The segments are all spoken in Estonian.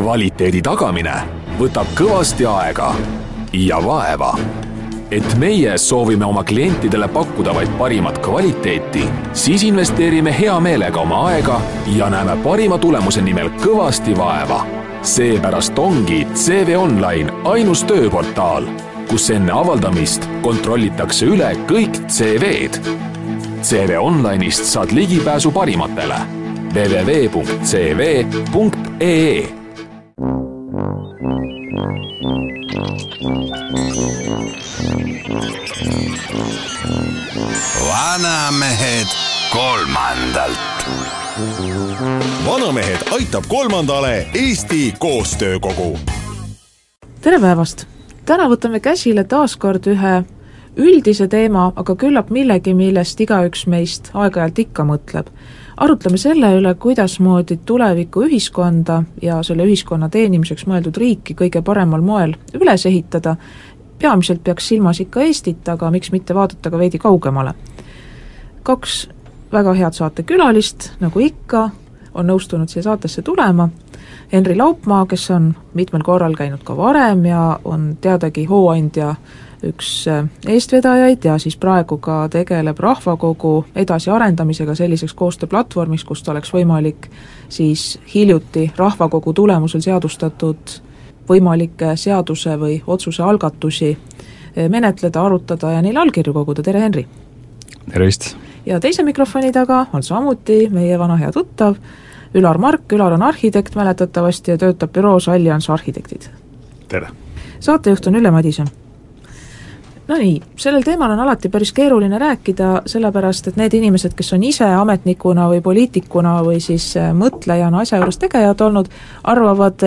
kvaliteedi tagamine võtab kõvasti aega ja vaeva. Et meie soovime oma klientidele pakkuda vaid parimat kvaliteeti, siis investeerime hea meelega oma aega ja näeme parima tulemuse nimel kõvasti vaeva. Seepärast ongi CV Online ainus tööportaal, kus enne avaldamist kontrollitakse üle kõik CV-d. CV Online'ist saad ligipääsu parimatele. www.cv.ee Vanamehed kolmandalt. Vanamehed aitab kolmandale Eesti koostöökogu. Tere päevast! Täna võtame käsile taaskord ühe üldise teema, aga küllap millegi, millest igaüks meist aeg-ajalt ikka mõtleb. Arutleme selle üle, kuidasmoodi tuleviku ühiskonda ja selle ühiskonna teenimiseks mõeldud riiki kõige paremal moel üles ehitada. Peamiselt peaks silmas ikka Eestit, aga miks mitte vaadata ka veidi kaugemale. 2 väga head saatekülalist, nagu ikka, on nõustunud siia saatesse tulema. Henri Laupmaa, kes on mitmel korral käinud ka varem ja on teadagi hooandja üks eestvedajaid ja siis praegu ka tegeleb rahvakogu edasiarendamisega selliseks koostööplatvormiks, kust oleks võimalik siis hiljuti rahvakogu tulemusel seadustatud võimalikke seaduse või otsuse algatusi menetleda, arutada ja neile allkirju koguda. Tere, Henri! Tervist! Ja teise mikrofoni taga on samuti meie vana hea tuttav Ülar Mark. Ülar on arhitekt mäletatavasti ja töötab büroos Allianz Arhitektid. Tere! Saatejuht on Ülle Madison. No nii, sellel teemal on alati päris keeruline rääkida, sellepärast, et need inimesed, kes on ise ametnikuna või poliitikuna või siis mõtlejana asja juures tegejad olnud, arvavad,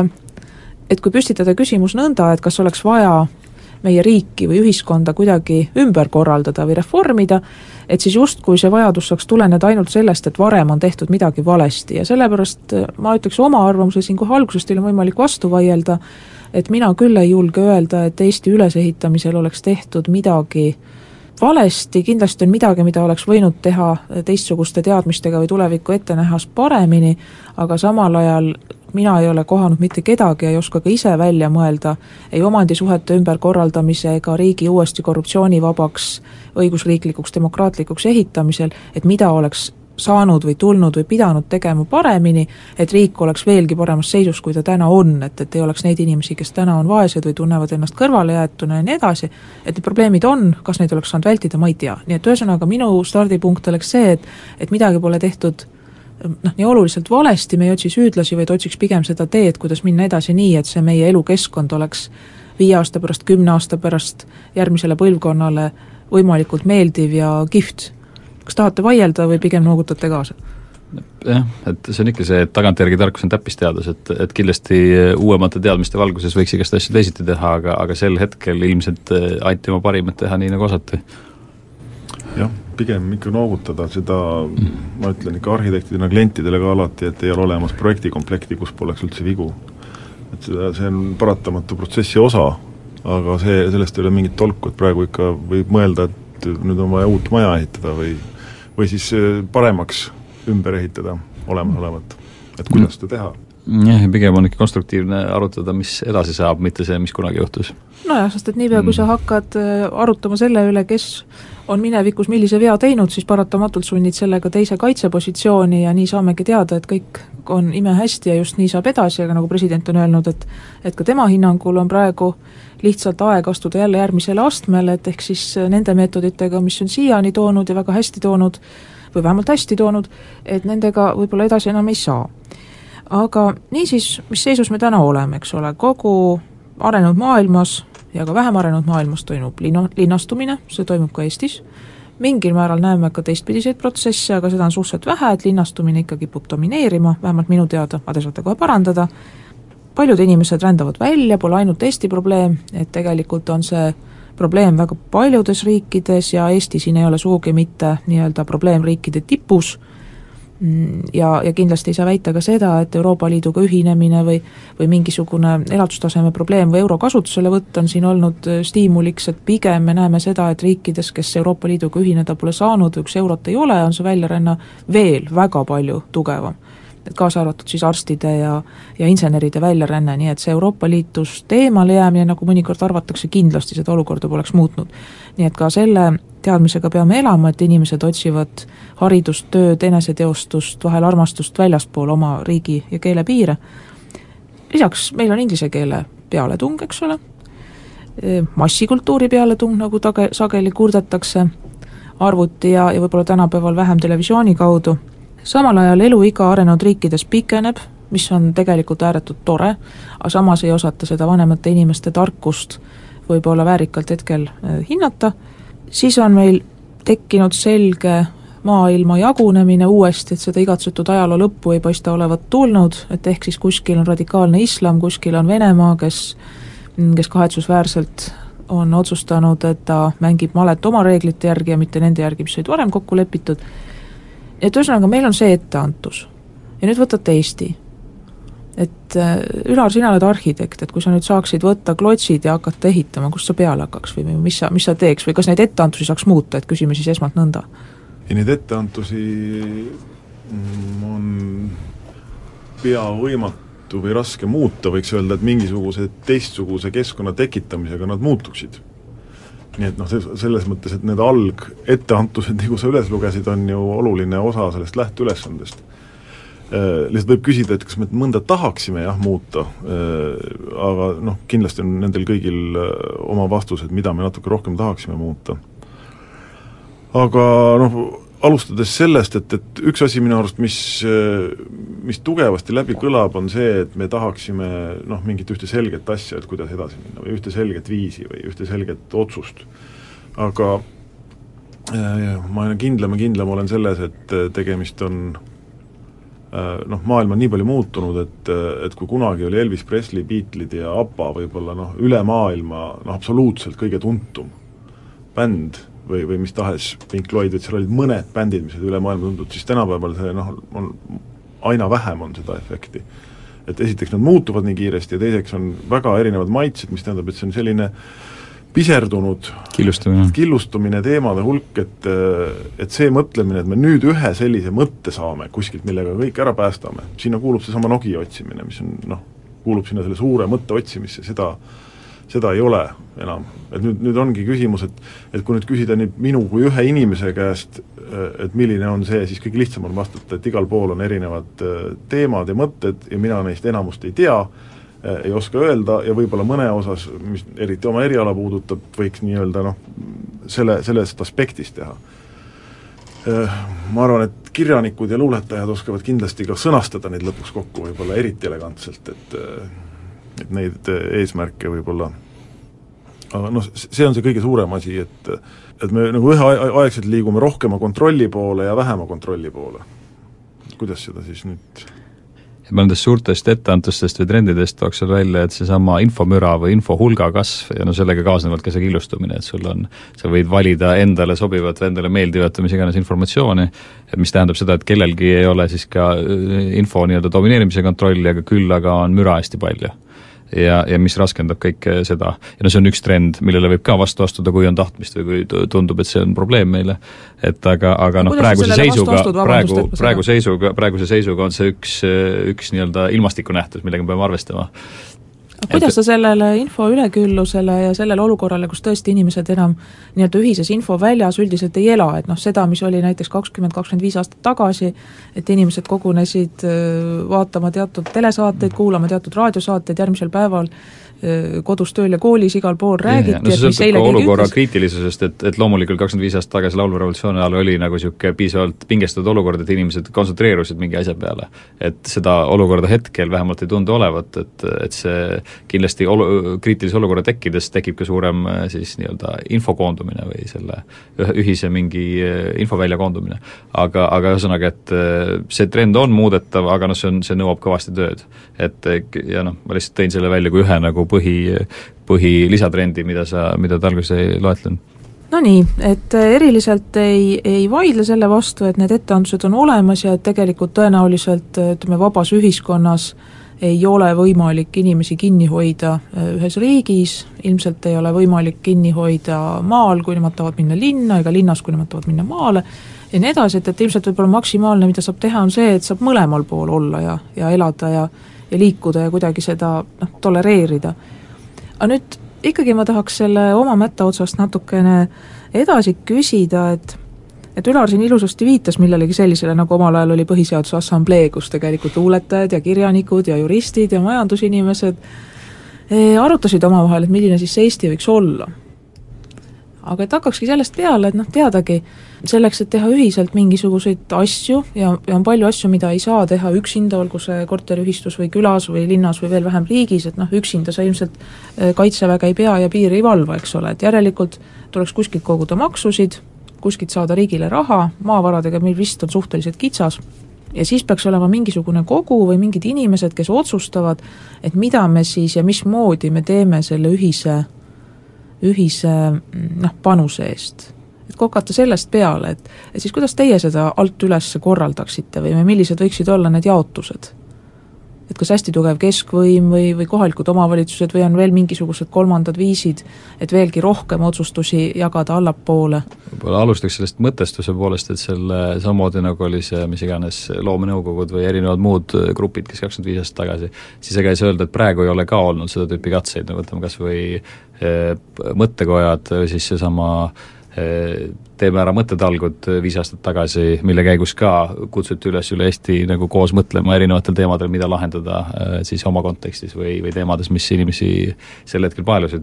et kui püstitada küsimus nõnda, et kas oleks vaja meie riiki või ühiskonda kuidagi ümber korraldada või reformida, et siis justkui see vajadus saaks tuleneda ainult sellest, et varem on tehtud midagi valesti ja sellepärast ma ütleks oma arvamuse siin kohe algusest teil on võimalik vastu vaielda, et mina küll ei julge öelda, et Eesti ülesehitamisel oleks tehtud midagi valesti, kindlasti on midagi, mida oleks võinud teha teistsuguste teadmistega või tulevikku ette nähas paremini, aga samal ajal mina ei ole kohanud mitte kedagi ja ei oska ka ise välja mõelda ei omandisuhete ümberkorraldamise ega riigi uuesti korruptsioonivabaks, õigusriiklikuks, demokraatlikuks ehitamisel, et mida oleks saanud või tulnud või pidanud tegema paremini, et riik oleks veelgi paremas seisus, kui ta täna on, et ei oleks neid inimesi, kes täna on vaesed või tunnevad ennast kõrvale jäetuna ja nii edasi, et need probleemid on, kas neid oleks saanud vältida, ma ei tea. Nii et ühesõnaga minu stardipunkt oleks see, et midagi pole tehtud nii oluliselt valesti, me ei otsi süüdlasi, vaid otsiks pigem seda teed, kuidas minna edasi nii, et see meie elukeskkond oleks 5 aasta pärast, 10 aasta pärast järgmisele põlvkonnale võimalikult meeldiv ja kihvt. Kas tahate vaielda või pigem noogutate kaasa? Jah, et see on ikka see, et tagantjärgi tarkus on täppisteadus, et kindlasti uuemate teadmiste valguses võiks igast asju teisiti teha, aga sel hetkel ilmselt anti oma parimat teha nii nagu osati. Jah, pigem ikka noogutada seda, ma ütlen ikka arhitektidena klientidele ka alati, et ei ole olemas projektikomplekti, kus poleks üldse vigu. Et see on paratamatu protsessi osa, aga sellest ei ole mingit tolku, et praegu ikka võib mõelda, et nüüd on vaja uut maja ehitada või siis paremaks ümber ehitada olemasolevat, et kuidas seda teha. Jah, pigem on ikka konstruktiivne arutada, mis edasi saab, mitte see, mis kunagi juhtus. Nojah, sest et niipea, kui sa hakkad arutama selle üle, kes on minevikus millise vea teinud, siis paratamatult sunnid sellega teise kaitsepositsiooni ja nii saamegi teada, et kõik on imehästi ja just nii saab edasi, aga nagu president on öelnud, et ka tema hinnangul on praegu lihtsalt aeg astuda jälle järgmisele astmele, et ehk siis nende meetoditega, mis on siiani toonud ja väga hästi toonud või vähemalt hästi toonud, et nendega võib-olla edasi enam ei saa. Aga niisiis, mis seisus me täna oleme, eks ole, kogu arenenud maailmas ja ka vähem arenenud maailmas toimub linnastumine, see toimub ka Eestis. Mingil määral näeme ka teistpidiseid protsesse, aga seda on suhteliselt vähe, et linnastumine ikka kipub domineerima, vähemalt minu teada, aga te saate kohe parandada. Paljud inimesed rändavad välja, pole ainult Eesti probleem, et tegelikult on see probleem väga paljudes riikides ja Eesti siin ei ole sugugi mitte nii-öelda probleemriikide tipus ja kindlasti ei saa väita ka seda, et Euroopa Liiduga ühinemine või mingisugune elatustaseme probleem või euro kasutusele võtta on siin olnud stiimuliks, et pigem me näeme seda, et riikides, kes Euroopa Liiduga ühineda pole saanud või üks eurot ei ole, on see väljaränna veel väga palju tugevam. kaasa arvatud siis arstide ja inseneride väljaränne, nii et see Euroopa Liidust eemale jäämine, nagu mõnikord arvatakse, kindlasti seda olukorda poleks muutnud. Nii et ka selle teadmisega peame elama, et inimesed otsivad haridust, tööd, eneseteostust, vahel armastust väljaspool oma riigi ja keele piire. Lisaks meil on inglise keele pealetung, eks ole, massikultuuri pealetung, nagu sageli kurdetakse, arvuti ja võib-olla tänapäeval vähem televisiooni kaudu. Samal ajal eluiga arenenud riikides pikeneb, mis on tegelikult ääretult tore, aga samas ei osata seda vanemate inimeste tarkust võib-olla väärikalt hetkel hinnata. Siis on meil tekkinud selge maailma jagunemine uuesti, et seda igatsetud ajaloo lõppu ei paista olevat tulnud, et ehk siis kuskil on radikaalne islam, kuskil on Venemaa, kes kahetsusväärselt on otsustanud, et ta mängib malet oma reeglite järgi ja mitte nende järgi, mis olid varem kokku lepitud. Et ühesõnaga, meil on see etteantus. Ja nüüd võtate Eesti. Et Ülar, sina oled arhitekt, et kui sa nüüd saaksid võtta klotsid ja hakata ehitama, kust sa peale hakkaks või mis sa teeks või kas neid etteantusi saaks muuta, et küsime siis esmalt nõnda? Ja neid etteantusi on pea võimatu või raske muuta, võiks öelda, et mingisuguse teistsuguse keskkonna tekitamisega nad muutuksid. Nii et selles mõttes, et need etteantused, nagu sa üles lugesid, on ju oluline osa sellest lähteülesandest. Lihtsalt võib küsida, et kas me mõnda tahaksime muuta, aga kindlasti on nendel kõigil oma vastused, mida me natuke rohkem tahaksime muuta. Aga alustades sellest, et üks asi minu arust, mis tugevasti läbi kõlab, on see, et me tahaksime mingit ühte selget asja, et kuidas edasi minna, või ühte selget viisi või ühte selget otsust. Aga ma kindlam olen selles, et tegemist on maailm on nii palju muutunud, et kui kunagi oli Elvis Presley, Beatles'id ja ABBA võib-olla üle maailma absoluutselt kõige tuntum bänd või mis tahes Pink Floyd, et seal olid mõned bändid, mis olid üle maailma tuntud, siis tänapäeval see on aina vähem on seda efekti. Et esiteks nad muutuvad nii kiiresti ja teiseks on väga erinevad maitsed, mis tähendab, et see on selline piserdunud killustumine teemade hulk, et see mõtlemine, et me nüüd ühe sellise mõtte saame kuskilt, millega kõik ära päästame, sinna kuulub see sama Nokia otsimine, mis on kuulub sinna selle suure mõtte otsimisse, seda ei ole enam. Et nüüd ongi küsimus, et kui nüüd küsida nii minu kui ühe inimese käest, et milline on see, siis kõige lihtsam on vastata, et igal pool on erinevad teemad ja mõtted ja mina neist enamust ei tea, ei oska öelda ja võib-olla mõne osas, mis eriti oma eriala puudutab, võiks nii-öelda sellest aspektist teha. Ma arvan, et kirjanikud ja luuletajad oskavad kindlasti ka sõnastada neid lõpuks kokku võib-olla eriti elegantselt, et neid eesmärke võib-olla, aga see on see kõige suurem asi, et me üheaegselt liigume rohkema kontrolli poole ja vähema kontrolli poole. Kuidas seda siis nüüd? Ma nendest suurtest etteantustest või trendidest tooks seal välja, et seesama infomüra või infohulga kasv ja sellega kaasnevalt ka see killustumine, et sa võid valida endale sobivat või endale meeldivat mis iganes informatsiooni, mis tähendab seda, et kellelgi ei ole siis ka info nii-öelda domineerimise kontrolli, aga küll aga on müra hästi palju. Ja mis raskendab kõike seda. Ja see on üks trend, millele võib ka vastu astuda, kui on tahtmist või kui tundub, et see on probleem meile. Et aga praeguse seisuga on see üks nii-öelda ilmastikunähtus, millega me peame arvestama. Kuidas sa sellele info üleküllusele ja sellele olukorrale, kus tõesti inimesed enam nii-öelda ühises infoväljas üldiselt ei ela, et seda, mis oli näiteks 20-25 aastat tagasi, et inimesed kogunesid vaatama teatud telesaateid, kuulama teatud raadiosaateid, järgmisel päeval kodus tööl ja koolis igal pool räägiti, et mis eile keegi olukorra ütles. Kriitilisusest, et loomulikult 25 aastat tagasi laulvarevolutsiooni ajal oli siuke piisavalt pingestatud olukord, et inimesed kontsentreerusid mingi asja peale. Et seda olukorda hetkel vähemalt ei tundu olevat, et see kindlasti kriitilise olukorra tekkides tekib ka suurem siis nii-öelda infokoondumine või selle ühise mingi infovälja koondumine. Aga ühesõnaga, et see trend on muudetav, aga see nõuab kõvasti tööd. Ja ma lihtsalt tõin selle välja kui ühe põhi lisatrendi, mida ta alguses ei loetlen. No nii, et eriliselt ei vaidle selle vastu, et need etteandused on olemas ja et tegelikult tõenäoliselt vabas ühiskonnas ei ole võimalik inimesi kinni hoida ühes riigis, ilmselt ei ole võimalik kinni hoida maal, kui nemad tahavad minna linna, ega linnas, kui nemad tahavad minna maale, ja nii edasi, et ilmselt võib-olla maksimaalne, mida saab teha, on see, et saab mõlemal pool olla ja elada ja liikuda ja kuidagi seda tolereerida. Aga nüüd ikkagi ma tahaks selle oma mätta otsast natukene edasi küsida, et Ülar siin ilusasti viitas millelegi sellisele, nagu omal ajal oli Põhiseaduse Assamblee, kus tegelikult luuletajad ja kirjanikud ja juristid ja majandusinimesed arutasid omavahel, et milline siis Eesti võiks olla. Aga et hakkakski sellest peale, et teadagi, selleks, et teha ühiselt mingisuguseid asju ja on palju asju, mida ei saa teha üksinda, olgu see korteriühistus või külas või linnas või veel vähem riigis, et üksinda sa ilmselt kaitseväge ei pea ja piiri ei valva, eks ole, et järelikult tuleks kuskilt koguda maksusid, kuskilt saada riigile raha, maavaradega meil vist on suhteliselt kitsas, ja siis peaks olema mingisugune kogu või mingid inimesed, kes otsustavad, et mida me siis ja mismoodi me teeme selle ühise panuse eest. Et kokata sellest peale, et siis kuidas teie seda alt üles korraldaksite või millised võiksid olla need jaotused? Et kas hästi tugev keskvõim või kohalikud omavalitsused või on veel mingisugused kolmandad viisid, et veelgi rohkem otsustusi jagada allapoole? Võib-olla alustaks sellest mõtestuse poolest, et selle samamoodi nagu oli see, mis iganes loomenõukogud või erinevad muud grupid, kes 25 aastat tagasi, siis ega ei saa öelda, et praegu ei ole ka olnud seda tüüpi katseid, võtame kas või mõttekojad, siis seesama teeme ära mõttetalgud 5 aastat tagasi, mille käigus ka kutsuti üle Eesti nagu koos mõtlema erinevatel teemadel, mida lahendada siis oma kontekstis või teemades, mis inimesi sel hetkel paelusid.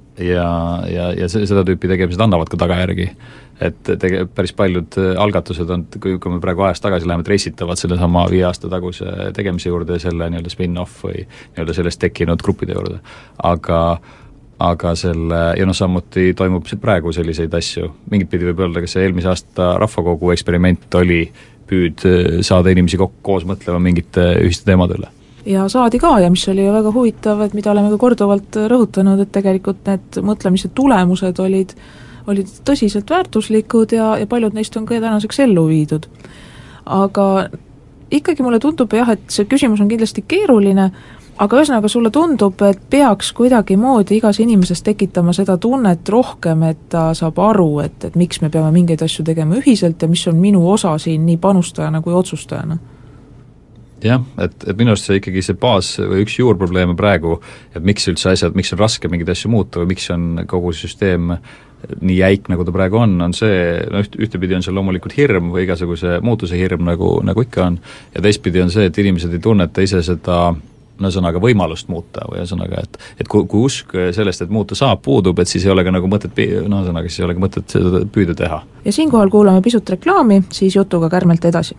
Ja seda tüüpi tegemised annavad ka tagajärgi. Et päris paljud algatused on, kui me praegu ajast tagasi läheme, reisitavad selle sama 5 aasta taguse tegemise juurde ja selle nii-öelda spin-off või nii-öelda sellest tekkinud gruppide juurde. Aga selle, ja samuti toimub praegu selliseid asju, mingit pidi võib öelda, kas see eelmise aasta rahvakogu eksperiment oli püüd saada inimesi koos mõtlema mingite ühiste teemade üle. Ja saadi ka, ja mis oli ju väga huvitav, et mida oleme ka korduvalt rõhutanud, et tegelikult need mõtlemise tulemused olid tõsiselt väärtuslikud ja paljud neist on ka tänaseks ellu viidud. Aga ikkagi mulle tundub jah, et see küsimus on kindlasti keeruline, aga ühesõnaga sulle tundub, et peaks kuidagi moodi igas inimeses tekitama seda tunnet rohkem, et ta saab aru, et miks me peame mingeid asju tegema ühiselt ja mis on minu osa siin nii panustajana kui otsustajana. Jah, et minu arust see ikkagi see baas või üks juurprobleeme praegu, et miks üldse asjad, miks on raske mingeid asju muuta või miks on kogu süsteem nii jäik, nagu ta praegu on see, ühtepidi on see loomulikult hirm või igasuguse muutuse hirm, nagu ikka on, ja teistpidi on see, et inimesed ei tunneta ise seda ühesõnaga võimalust muuta või ühesõnaga, et kui usk sellest, et muuta saab, puudub, et siis ei ole ka nagu mõtet, ühesõnaga siis ei ole ka mõtet seda püüda teha. Ja siinkohal kuulame pisut reklaami, siis jutuga kärmelt edasi.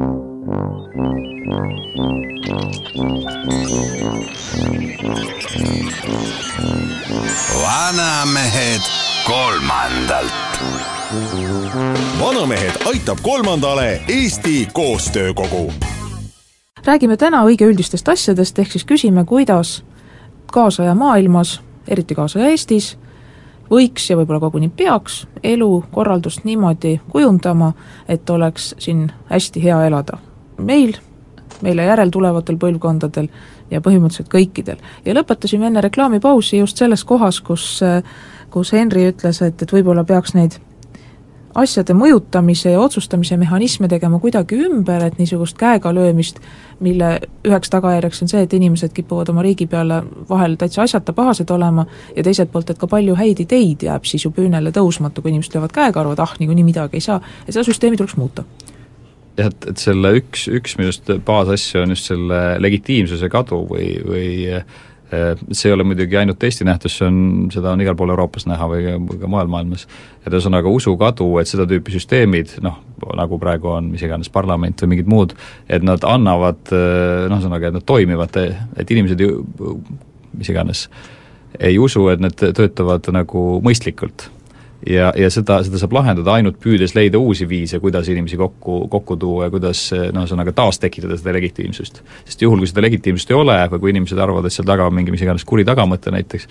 Vanamehed kolmandalt. Vanamehed aitab kolmandale Eesti koostöökogu. Räägime täna õige üldistest asjadest, ehk siis küsime, kuidas kaasaja maailmas, eriti kaasaja Eestis, võiks ja võib-olla koguni peaks elu korraldust niimoodi kujundama, et oleks siin hästi hea elada. Meile järel tulevatel põlvkondadel ja põhimõtteliselt kõikidel. Ja lõpetasime enne reklaamipausi just selles kohas, kus Henri ütles, et võib-olla peaks neid asjade mõjutamise ja otsustamise mehhanisme tegema kuidagi ümber, et niisugust käega löömist, mille üheks tagajärjeks on see, et inimesed kipuvad oma riigi peale vahel täitsa asjata pahased olema ja teiselt poolt, et ka palju häid ideid jääb siis ju püünele tõusmata, kui inimesed löövad käega, arvad, niikuinii midagi ei saa, ja seda süsteemi tuleks muuta. Jah, et selle üks minust baasasju on just selle legitiimsuse kadu või see ei ole muidugi ainult Eesti nähtus, seda on igal pool Euroopas näha või ka mujal maailmas. Et ühesõnaga usu kadu, et seda tüüpi süsteemid, nagu praegu on mis iganes parlament või mingid muud, et nad annavad, ühesõnaga, et nad toimivad, et inimesed mis iganes ei usu, et need töötavad nagu mõistlikult. Ja seda saab lahendada ainult püüdes leida uusi viise, kuidas inimesi kokku tuua ja kuidas ühesõnaga taas tekitada seda legitiimsust. Sest juhul, kui seda legitiimsust ei ole või kui inimesed arvavad, et seal taga on mingi mis iganes kuri tagamõte näiteks,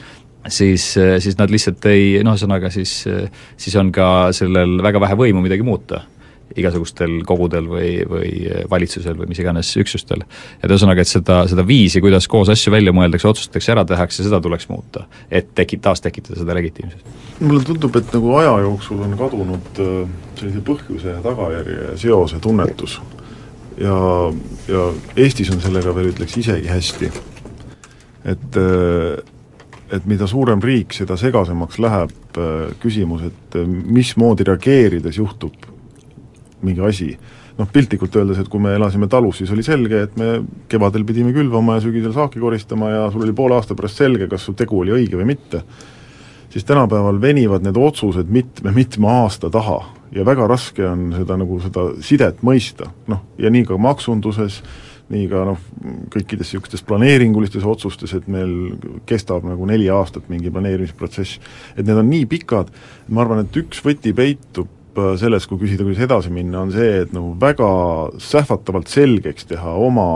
siis nad lihtsalt ei, ühesõnaga siis on ka sellel väga vähe võimu midagi muuta. igasugustel kogudel või valitsusel või mis iganes üksustel. Et ühesõnaga, et seda viisi, kuidas koos asju välja mõeldakse, otsustatakse, ära tehakse, seda tuleks muuta, et taas tekitada seda legitiimsust. Mulle tundub, et nagu aja jooksul on kadunud sellise põhjuse ja tagajärje seose tunnetus ja Eestis on sellega veel ütleks isegi hästi. Et mida suurem riik, seda segasemaks läheb küsimus, et mismoodi reageerides juhtub mingi asi. Piltlikult öeldes, et kui me elasime talus, siis oli selge, et me kevadel pidime külvama ja sügisel saaki koristama ja sul oli poole aasta pärast selge, kas su tegu oli õige või mitte. Siis tänapäeval venivad need otsused mitme aasta taha ja väga raske on seda sidet mõista. Ja nii ka maksunduses, nii ka kõikides niisugustes planeeringulistes otsustes, et meil kestab 4 aastat mingi planeerimisprotsess. Et need on nii pikad, ma arvan, et üks võti peitub selles, kui küsida, kuidas edasi minna, on see, et väga sähvatavalt selgeks teha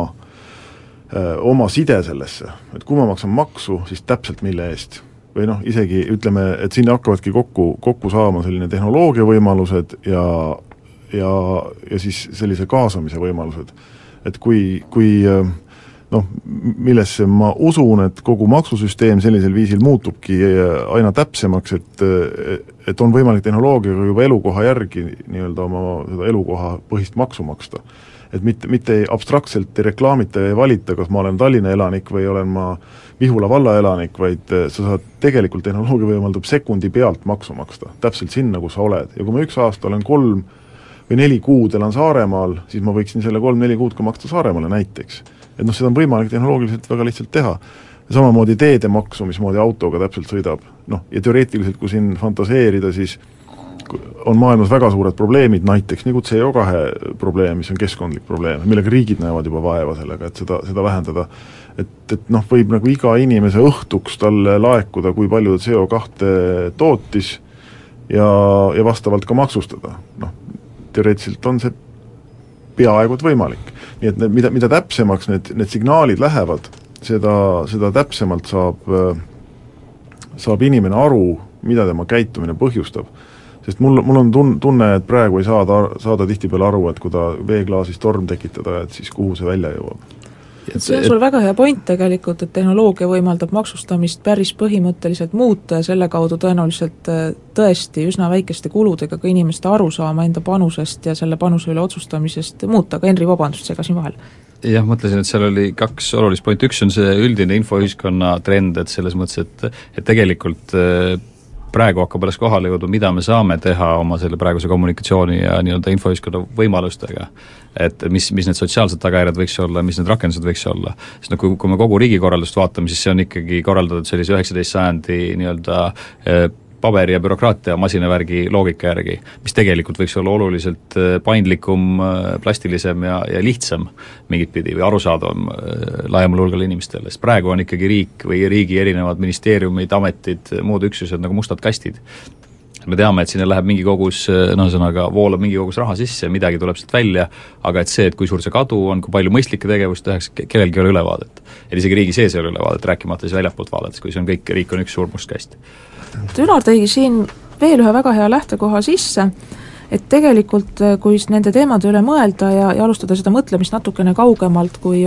oma side sellesse. Et kui ma maksan maksu, siis täpselt mille eest. Või isegi ütleme, et sinna hakkavadki kokku saama selline tehnoloogia võimalused ja siis sellise kaasamise võimalused. Et kui millesse ma usun, et kogu maksusüsteem sellisel viisil muutubki aina täpsemaks, et on võimalik tehnoloogiaga juba elukoha järgi nii-öelda oma seda elukoha põhist maksu maksta. Et mitte abstraktselt ei reklaamita ja ei valita, kas ma olen Tallinna elanik või olen ma Vihula valla elanik, vaid sa saad tegelikult tehnoloogia võimaldab sekundi pealt maksu maksta, täpselt sinna, kus sa oled. Ja kui ma 1 aasta olen 3 või 4 kuud elan Saaremaal, siis ma võiksin selle 3-4 kuud ka maksta Saaremaale näiteks. Et seda on võimalik tehnoloogiliselt väga lihtsalt teha. Ja samamoodi teedemaksu, mismoodi autoga täpselt sõidab. Ja teoreetiliselt, kui siin fantaseerida, siis on maailmas väga suured probleemid, näiteks nagu CO2 probleem, mis on keskkondlik probleem, millega riigid näevad juba vaeva sellega, et seda vähendada. Et võib iga inimese õhtuks talle laekuda, kui palju CO2 tootis ja vastavalt ka maksustada. Teoreetiliselt on see peaaegu et võimalik. Nii et mida täpsemaks need signaalid lähevad, seda täpsemalt saab inimene aru, mida tema käitumine põhjustab. Sest mul on tunne, et praegu ei saada tihtipeale aru, et kui ta veeklaasis torm tekitada, et siis kuhu see välja jõuab. See on sul väga hea point tegelikult, et tehnoloogia võimaldab maksustamist päris põhimõtteliselt muuta ja selle kaudu tõenäoliselt tõesti üsna väikeste kuludega ka inimeste aru saama enda panusest ja selle panuse üle otsustamisest muuta, aga Henri, vabandust, segasin vahel. Jah, mõtlesin, et seal oli 2 olulist pointi, üks on see üldine infoühiskonna trend, et selles mõttes, et tegelikult praegu hakkab alles kohale jõudu, mida me saame teha oma selle praeguse kommunikatsiooni ja nii-öelda infoühiskonna võimalustega. Et mis need sotsiaalsed tagajärjed võiks olla, mis need rakendused võiks olla. Sest kui me kogu riigikorraldust vaatame, siis see on ikkagi korraldatud sellise 19. sajandi nii-öelda paberi ja bürokraatia masinavärgi loogika järgi, mis tegelikult võiks olla oluliselt paindlikum, plastilisem ja lihtsam mingit pidi või arusaadavam laiemal hulgal inimestele. Sest praegu on ikkagi riik või riigi erinevad ministeeriumid, ametid, muud üksused nagu mustad kastid. Me teame, et sinna läheb mingi kogus, voolab mingi kogus raha sisse, midagi tuleb sealt välja, aga et see, et kui suur see kadu on, kui palju mõistlikke tegevust tehakse, kellelgi ei ole ülevaadet. Et isegi riigi sees ei ole ülevaadet, rääkimata siis väljapoolt vaadates, kui see on kõik, riik on üks suur must kast. Ülar tõi siin veel ühe väga hea lähtekoha sisse, et tegelikult kui nende teemade üle mõelda ja alustada seda mõtlemist natukene kaugemalt kui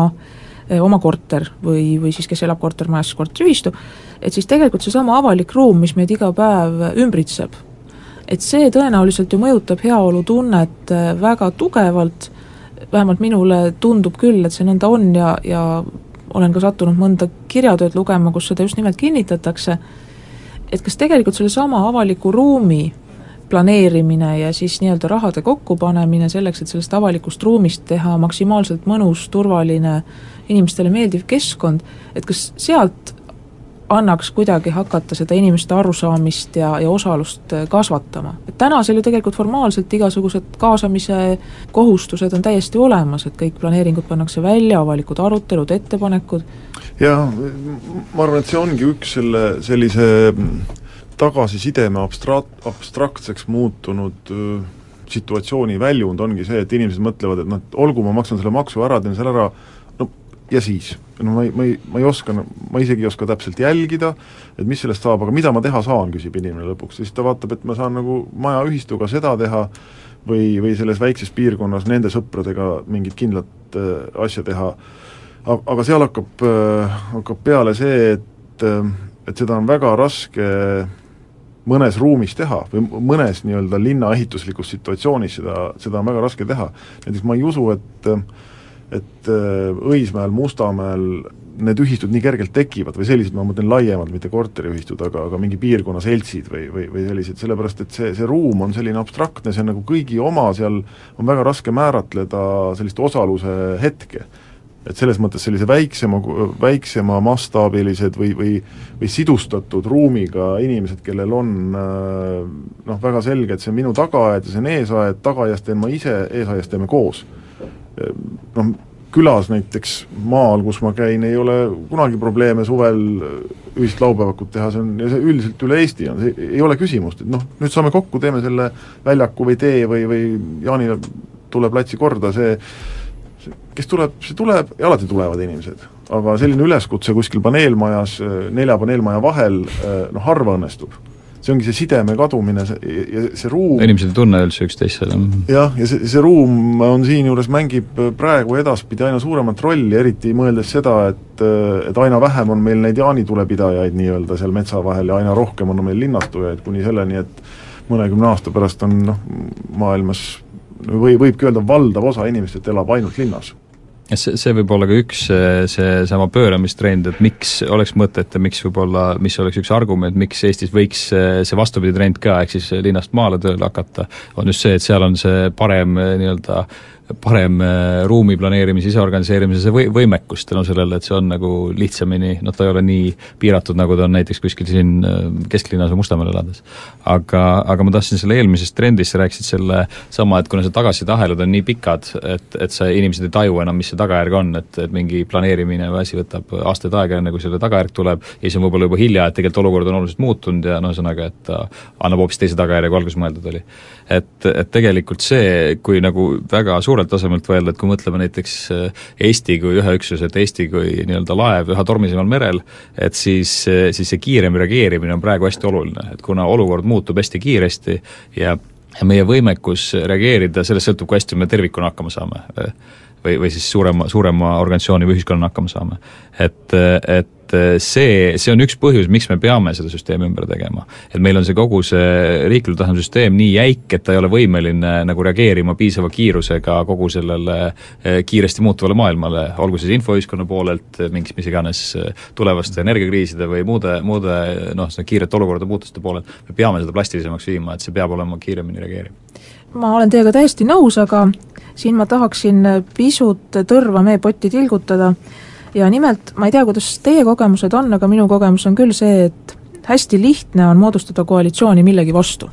oma korter või siis kes elab kortermajas, korteriühistu, et siis tegelikult seesama avalik ruum, mis meid iga päev ümbritseb, et see tõenäoliselt ju mõjutab heaolutunnet väga tugevalt, vähemalt minule tundub küll, et see nõnda on ja olen ka sattunud mõnda kirjatööd lugema, kus seda just nimelt kinnitatakse, et kas tegelikult selle sama avaliku ruumi planeerimine ja siis nii-öelda rahade kokkupanemine selleks, et sellest avalikust ruumist teha maksimaalselt mõnus, turvaline, inimestele meeldiv keskkond, et kas sealt annaks kuidagi hakata seda inimeste arusaamist ja osalust kasvatama. Et tänasel ju tegelikult formaalselt igasugused kaasamise kohustused on täiesti olemas, et kõik planeeringud pannakse välja, avalikud arutelud, ettepanekud. Ja ma arvan, et see ongi üks sellise tagasisideme abstraktseks muutunud situatsiooni väljund ongi see, et inimesed mõtlevad, et olgu, ma maksan selle maksu ära, teen selle ära, ja siis. Ma ei oska, ma isegi ei oska täpselt jälgida, et mis sellest saab, aga mida ma teha saan, küsib inimene lõpuks. Siis ta vaatab, et ma saan nagu maja ühistuga seda teha, või selles väikses piirkonnas nende sõpradega mingit kindlat asja teha, aga seal hakkab peale see, et seda on väga raske mõnes ruumis teha või mõnes nii-öelda linna ehituslikus situatsioonis seda on väga raske teha. Näiteks ma ei usu, et Õismäel, Mustamäel need ühistud nii kergelt tekivad või sellised, ma mõtlen laiemalt, mitte korteriühistud, aga mingi piirkonna seltsid või sellised, sellepärast et see ruum on selline abstraktne, see on nagu kõigi oma, seal on väga raske määratleda sellist osaluse hetke. Et selles mõttes sellise väiksema mastaabilised või sidustatud ruumiga inimesed, kellel on väga selge, et see on minu tagaaed ja see on eesaed, tagaaiast teen ma ise, eesaiast teeme koos. Külas näiteks maal, kus ma käin, ei ole kunagi probleeme suvel ühist laupäevakut teha, see üldiselt üle Eesti on, see ei ole küsimust, et nüüd saame kokku, teeme selle väljaku või tee või Jaanile tuleb platsi korda, kes tuleb, see tuleb ja alati tulevad inimesed. Aga selline üleskutse kuskil paneelmajas, 4 paneelmaja vahel, harva õnnestub. See ongi see sideme kadumine ja see ruum... Inimesed ei tunne üldse üksteist. Jah, ja see ruum on siin juures mängib praegu edaspidi aina suuremat rolli, eriti mõeldes seda, et aina vähem on meil neid jaanitulepidajaid nii-öelda seal metsa vahel ja aina rohkem on meil linnastujaid kuni selleni, et mõnekümne aasta pärast on maailmas võibki öelda valdav osa inimestest elab ainult linnas. See võib olla ka üks see sama pööramistrend, et miks oleks mõtet ja mis oleks üks argument, miks Eestis võiks see vastupidi trend ka, ehk siis linnast maale tööle hakata, on just see, et seal on see parem ruumi planeerimise, ise organiseerimise see võimekus tänu sellele, et see on nagu lihtsamini, ta ei ole nii piiratud, nagu ta on näiteks kuskil siin kesklinnas või Mustamäel elades. Aga ma tahtsin selle eelmisest trendist, sa rääkisid selle sama, et kuna see tagasisideahelad on nii pikad, et see inimesed ei taju enam, mis see tagajärg on, et mingi planeerimine või asi võtab aastaid aega, enne kui selle tagajärg tuleb, ja siis on võib-olla juba hilja, et tegelikult olukord on oluliselt muutunud ja ühesõnaga, et annab hoopis teise tagajärje, kui alguses mõeldud oli. Et tegelikult see, kui nagu väga suurelt tasemelt võelda, et kui mõtleme näiteks Eesti kui ühe üksus, et Eesti kui nii-öelda laev üha tormisemal merel, et siis see kiirem reageerimine on praegu hästi oluline, et kuna olukord muutub hästi kiiresti ja meie võimekus reageerida, sellest sõltub, kui hästi me tervikuna hakkama saame või siis suurema organisatsiooni või ühiskonna hakkama saame. Et see on üks põhjus, miks me peame seda süsteemi ümber tegema. Et meil on see kogu see riikliku tasandi süsteem nii jäik, et ta ei ole võimeline nagu reageerima piisava kiirusega kogu sellele kiiresti muutuvale maailmale, olgu siis infoühiskonna poolelt, mis iganes tulevaste energiakriiside või muude kiirete olukorda muutuste poolelt, me peame seda plastilisemaks viima, et see peab olema kiiremini reageerima. Ma olen teiega täiesti nõus, aga siin ma tahaksin pisut tõrva meie potti tilgutada ja nimelt, ma ei tea, kuidas teie kogemused on, aga minu kogemus on küll see, et hästi lihtne on moodustada koalitsiooni millegi vastu.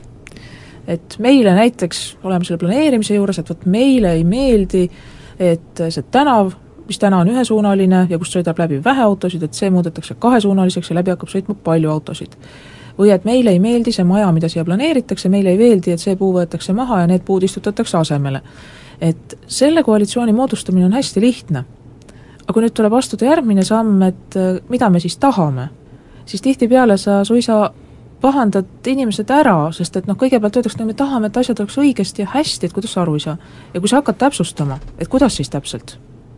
Et meile näiteks, oleme selle planeerimise juures, et võt meile ei meeldi, et see tänav, mis täna on ühesuunaline ja kust sõidab läbi vähe autosid, et see muudetakse kahesuunaliseks ja läbi hakkab sõitma palju autosid. Või et meile ei meeldi see maja, mida siia planeeritakse, meile ei meeldi, et see puu võetakse maha ja need puud istutatakse asemele. Et selle koalitsiooni moodustamine on hästi lihtne. Aga kui nüüd tuleb astuda järgmine samm, et mida me siis tahame, siis tihtipeale sa suisa pahandad inimesed ära, sest et kõigepealt öeldakse, et me tahame, et asjad oleks õigesti ja hästi, et kuidas sa aru ei saa. Ja kui sa hakkad täpsustama, et kuidas siis täpselt,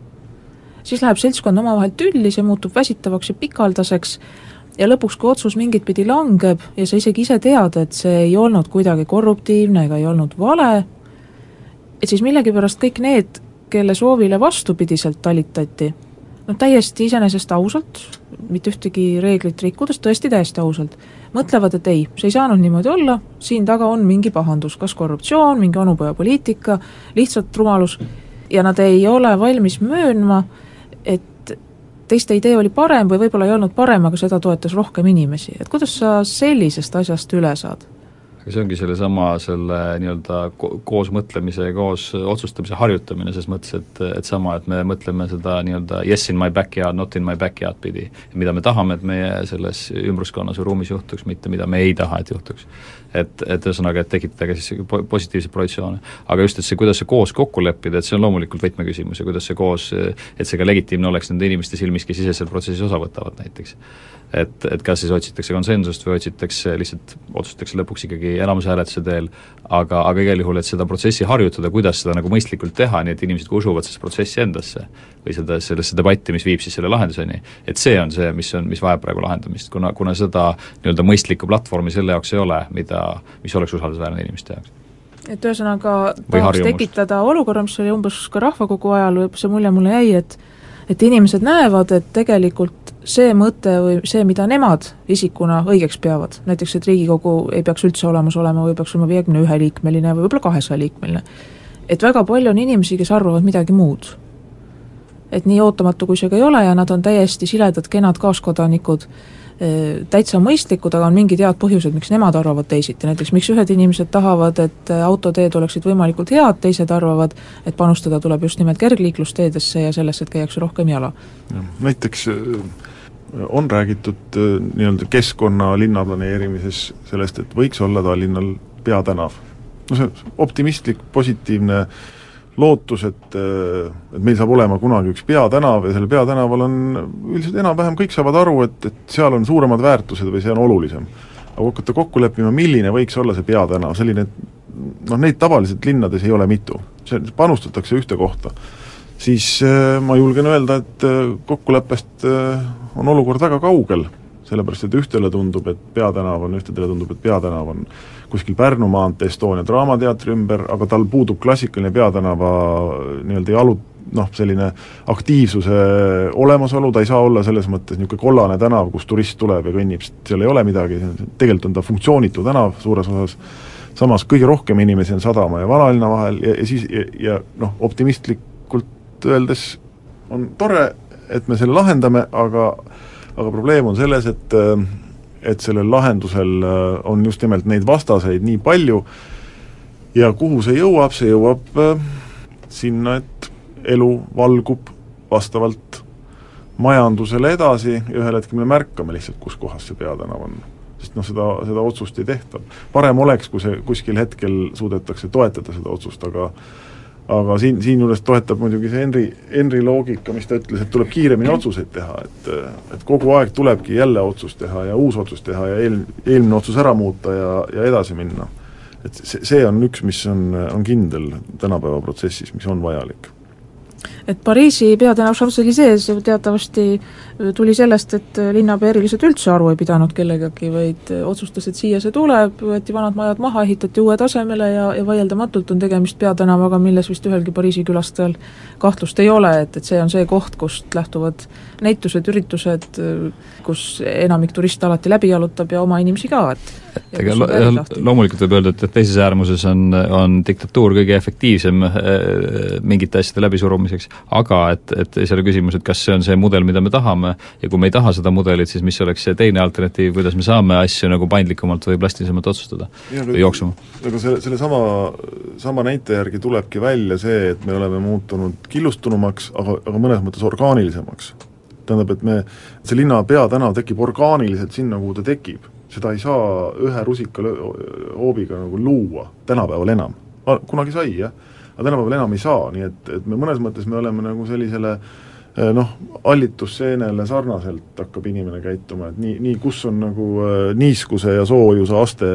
siis läheb seltskond omavahel tülli, see muutub väsitavaks ja pikaldaseks ja lõpuks, kui otsus mingit pidi langeb ja sa isegi ise tead, et see ei olnud kuidagi korruptiivne ega ei olnud vale, et siis millegipärast kõik need, kelle soovile vastupidiselt talitati, täiesti iseenesest ausalt, mitte ühtegi reeglit rikkudes, tõesti täiesti ausalt, mõtlevad, et ei, see ei saanud niimoodi olla, siin taga on mingi pahandus, kas korruptsioon, mingi onupojapoliitika, lihtsalt rumalus, ja nad ei ole valmis möönma, et teiste idee oli parem või võib-olla ei olnud parem, aga seda toetas rohkem inimesi. Et kuidas sa sellisest asjast üle saad? See ongi selle nii-öelda koos mõtlemise ja koos otsustamise harjutamine, ses mõttes, et sama, et me mõtleme seda nii-öelda yes in my backyard, not in my backyard pidi. Mida me tahame, et meie selles ümbruskonnas või ruumis juhtuks, mitte mida me ei taha, et juhtuks. Et ühesõnaga, et tekitada siis positiivseid projectsioone. Aga just, et see, kuidas see koos kokku leppida, et see on loomulikult võtmeküsimus ja kuidas see koos, et see ka legitiimne oleks nende inimeste silmis, kes ise seal protsessis osa võtavad näiteks. Et kas siis otsitakse konsensust või otsitakse lihtsalt, otsustatakse lõpuks ikkagi elamushääletuse teel, aga igal juhul, et seda protsessi harjutada, kuidas seda nagu mõistlikult teha, nii et inimesed ka usuvad selles protsessi endasse või sellesse debatti, mis viib siis selle lahenduseni, et see on see, mis vajab praegu lahendamist, kuna seda nii-öelda mõistlikku platvormi selle jaoks ei ole, mis oleks usaldusväärne inimeste jaoks. Et ühesõnaga tahaks tekitada olukorra, mis oli umbes ka rahvakogu ajal, see mulje mulle jäi, et inimesed näevad, et tegelikult see mõte või see, mida nemad isikuna õigeks peavad, näiteks, et Riigikogu ei peaks üldse olemas olema või peaks olema 51-liikmeline või võib-olla 200-liikmeline, et väga palju on inimesi, kes arvavad midagi muud. Et nii ootamatu kui see ka ei ole ja nad on täiesti siledad, kenad kaaskodanikud, täitsa mõistlikud, aga on mingid head põhjused, miks nemad arvavad teisiti, näiteks miks ühed inimesed tahavad, et autoteed oleksid võimalikult head, teised arvavad, et panustada tuleb just nimelt kergliiklusteedesse ja sellesse, et käiakse rohkem jala. Näiteks on räägitud nii-öelda keskkonna linnaplaneerimises sellest, et võiks olla Tallinnal peatänav. No see optimistlik, positiivne lootus, et meil saab olema kunagi üks peatänav ja selle peatänaval on üldiselt enam-vähem kõik saavad aru, et seal on suuremad väärtused või see on olulisem. Aga hakata kokku leppima, milline võiks olla see peatänav, selline, neid tavaliselt linnades ei ole mitu. See panustatakse ühte kohta. Siis ma julgen öelda, et kokkuleppest on olukord väga kaugel, sellepärast, et ühtedele tundub, et peatänav on kuskil Pärnu maantee Estonia Draamateatri ümber, aga tal puudub klassikaline peatänava nii-öelda selline aktiivsuse olemasolu, ta ei saa olla selles mõttes niisugune kollane tänav, kus turist tuleb ja kõnnib, seal ei ole midagi, tegelikult on ta funktsioonitu tänav suures osas, samas kõige rohkem inimesi on Sadama ja Vanalinna vahel ja optimistlikult öeldes on tore, et me selle lahendame, aga probleem on selles, et sellel lahendusel on just nimelt neid vastaseid nii palju ja kuhu see jõuab sinna, et elu valgub vastavalt majandusele edasi ja ühel hetkel me märkame lihtsalt, kus kohas see peatänav on. Sest seda otsust ei tehta. Parem oleks, kui see kuskil hetkel suudetakse toetada seda otsust, aga siin juures toetab muidugi see Henri loogika, mis ta ütles, et tuleb kiiremini otsuseid teha, et kogu aeg tulebki jälle otsus teha ja uus otsus teha ja eelmine otsus ära muuta ja edasi minna. Et see on üks, mis on kindel tänapäeva protsessis, mis on vajalik. Et Pariisi peatänav Champs-Élysées teatavasti tuli sellest, et linnapea eriliselt üldse aru ei pidanud kellegagi, vaid otsustas, et siia see tuleb, võeti vanad majad maha, ehitati uue tasemele ja vaieldamatult on tegemist peatänavaga, milles vist ühelgi Pariisi külastajal kahtlust ei ole, et see on see koht, kust lähtuvad näitused, üritused, kus enamik turiste alati läbi jalutab ja oma inimesi ka, loomulikult võib öelda, et teises äärmuses on diktatuur kõige efektiivsem mingite asjade läbisurumiseks, aga et ei ole küsimus, et kas see on see mudel, mida me tahame ja kui me ei taha seda mudelit, siis mis oleks see teine alternatiiv, kuidas me saame asju nagu paindlikumalt või plastilisemalt otsustada või jooksuma. Aga selle sama näite järgi tulebki välja see, et me oleme muutunud killustunumaks, aga mõnes mõttes orgaanilisemaks. Tähendab, et see linna peatänav tekib orgaaniliselt sinna, kuhu ta tekib. Seda ei saa ühe rusika hoobiga nagu luua tänapäeval enam. Kunagi sai, jah, aga tänapäeval enam ei saa, nii et me mõnes mõttes me oleme nagu sellisele allitusseenele sarnaselt hakkab inimene käituma, et nii kus on nagu niiskuse ja soojuse aste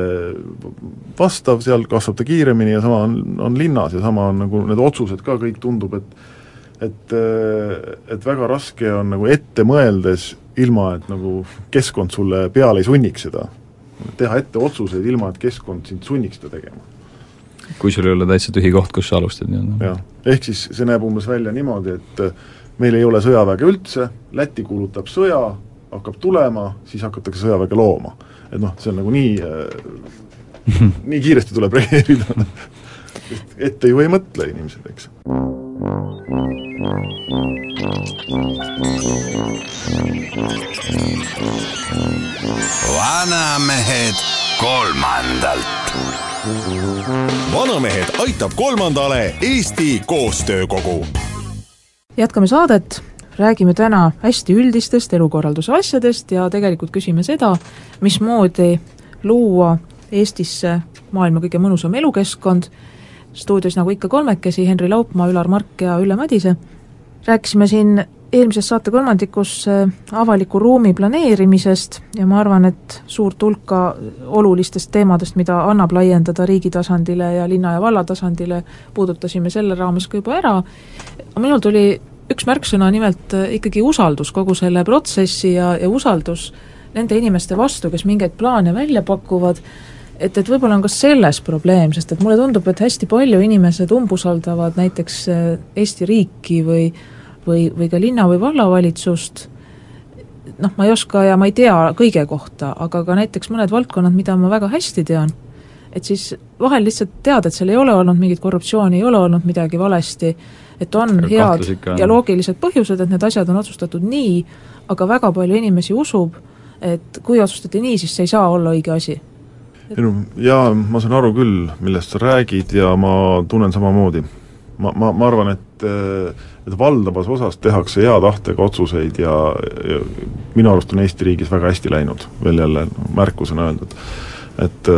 vastav, seal kasvab ta kiiremini ja sama on linnas ja sama on nagu need otsused ka kõik tundub, et väga raske on nagu ette mõeldes ilma, et nagu keskkond sulle peale ei sunniks seda. Teha ette otsuseid ilma, et keskkond sind sunniks seda tegema. Kui sul ei ole täitsa tühi koht, kus sa alustad. Ja. Ehk siis see näeb umbes välja niimoodi, et meil ei ole sõjaväge üldse, Läti kuulutab sõja, hakkab tulema, siis hakatakse sõjaväge looma. Et see on nagu nii kiiresti tuleb reageerida. Ette ju ei mõtle inimesed, eks. Vanamehed kolmandalt. Vanamehed aitab kolmandale Eesti Koostöökogu. Jätkame saadet, räägime täna hästi üldistest elukorralduse asjadest ja tegelikult küsime seda, mismoodi luua Eestisse maailma kõige mõnusam elukeskkond. Stuudios nagu ikka kolmekesi, Henri Laupmaa, Ülar Mark ja Ülle Madise. Rääkisime siin eelmises saate kolmandikus avaliku ruumi planeerimisest ja ma arvan, et suurt hulka olulistest teemadest, mida annab laiendada riigi tasandile ja linna ja valla tasandile, puudutasime selle raames ka juba ära. Minul tuli üks märksõna, nimelt ikkagi usaldus kogu selle protsessi ja usaldus nende inimeste vastu, kes mingeid plaane välja pakuvad, et võib-olla on ka selles probleem, sest et mulle tundub, et hästi palju inimesed umbusaldavad näiteks Eesti riiki või ka linna- või vallavalitsust, ma ei oska ja ma ei tea kõige kohta, aga ka näiteks mõned valdkonnad, mida ma väga hästi tean, et siis vahel lihtsalt tead, et seal ei ole olnud mingit korruptsiooni, ei ole olnud midagi valesti, et on head ja loogilised põhjused, et need asjad on otsustatud nii, aga väga palju inimesi usub, et kui otsustati nii, siis see ei saa olla õige asi. Jaa, ma saan aru küll, millest sa räägid ja ma tunnen samamoodi. Ma arvan, et valdavas osas tehakse hea tahtega otsuseid ja minu arust on Eesti riigis väga hästi läinud, veel jälle märkusena öeldud. Et